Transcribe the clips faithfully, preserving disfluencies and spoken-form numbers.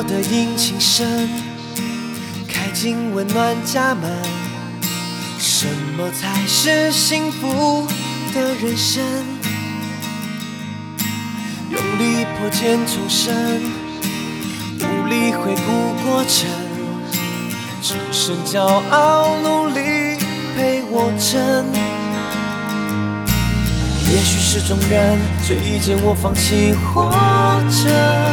的引擎声开进温暖家门，什么才是幸福的人生？用力破茧重生，无力回顾过程，只剩骄傲努力陪我撑。也许是众人推荐我放弃活着，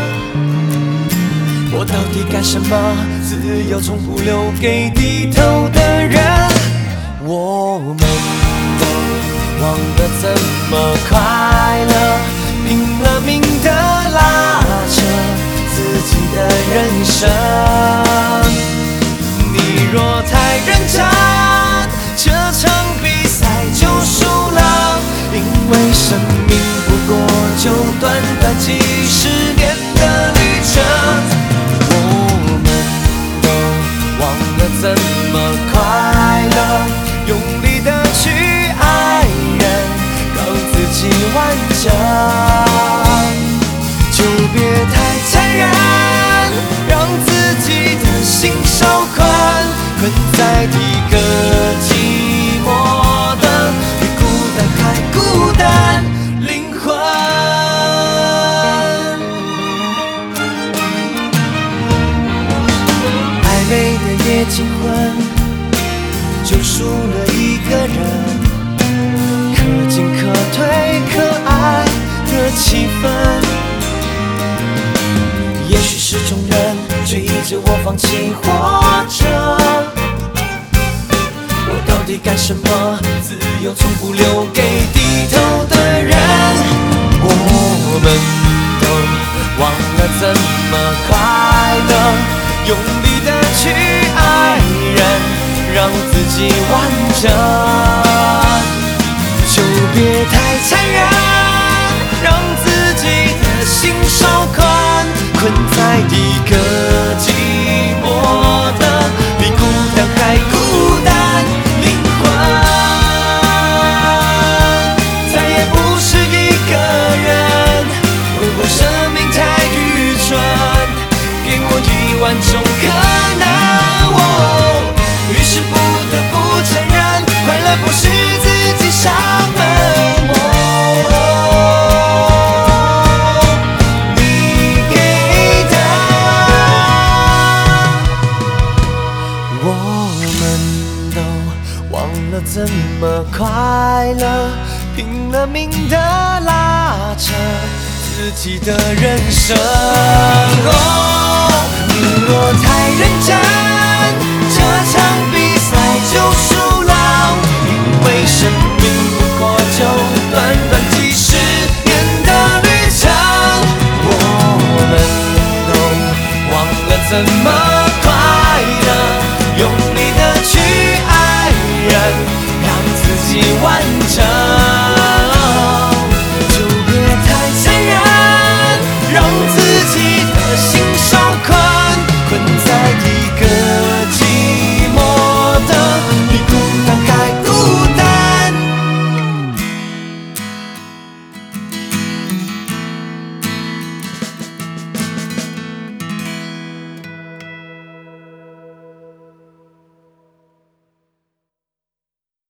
我到底干什么？自由从不留给低头的人。我们都忘了怎么快乐，拼了命的拉扯自己的人生。你若太认真，这场比赛就输了，因为生命不过就短短几十年的旅程。我们都忘了怎么快乐，用力的去爱人，让自己完整，就别太残忍，让自己的心受困，困在一个寂寞的比孤单还孤单灵魂。暧昧的夜惊魂，就输了一个人，可进可退可爱的气氛。也许是众人催着我放弃活着，我到底干什么？自由从不留给低头的人。我们都忘了怎么快乐，用力的去爱人，让自己完整，就别太残忍，让自己的心受困，困在一个寂寞的比孤单还孤单灵魂。再也不是一个人，如果生命太愚蠢，给我一万种可能。哦，于是不得不承认，快乐不是自己上门。哦，你给的。我们都忘了怎么快乐，拼了命的拉扯自己的人生。哦，你若太认真，